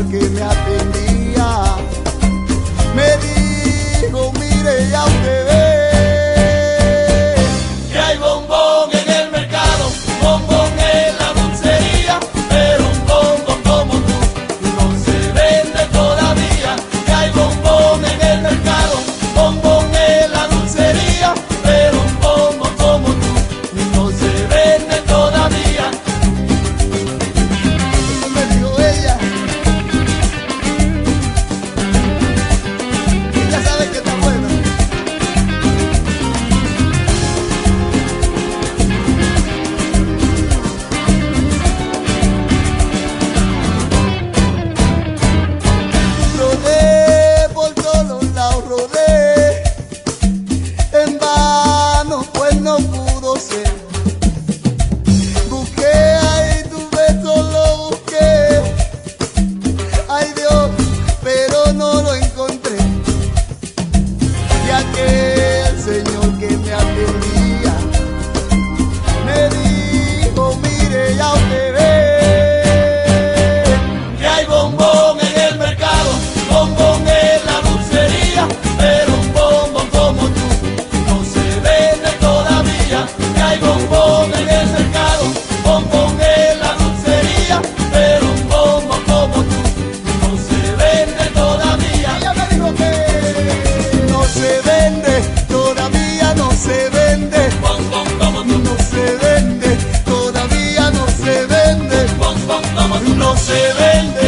que me atendía me dijo: mire, ya usted ve que hay bombón en el mercado, bombón en la dulcería, pero un bombón como tú no se vende todavía. Que hay bombón en el mercado, bombón en la dulcería, pero un bombón como tú no se vende todavía. Me dijo ella. Ya sabes que está bueno. Rodé por todos lados, rodé en vano, pues no pudo ser. Busqué, ay, tu beso lo busqué, ay Dios, pero no lo encontré. Y aquel señor que me atendía me dijo: mire, ya usted ve Que hay bombón en el mercado, bombón en la dulcería, pero un bombón como tú no se vende todavía. Que hay bombón en el mercado, bombón en la dulcería, pero un bombón como tú no se vende todavía. Ella me dijo que no se vende, todavía no se vende. Bombón como tú No se vende, todavía no se vende. bombón como tú no se vende.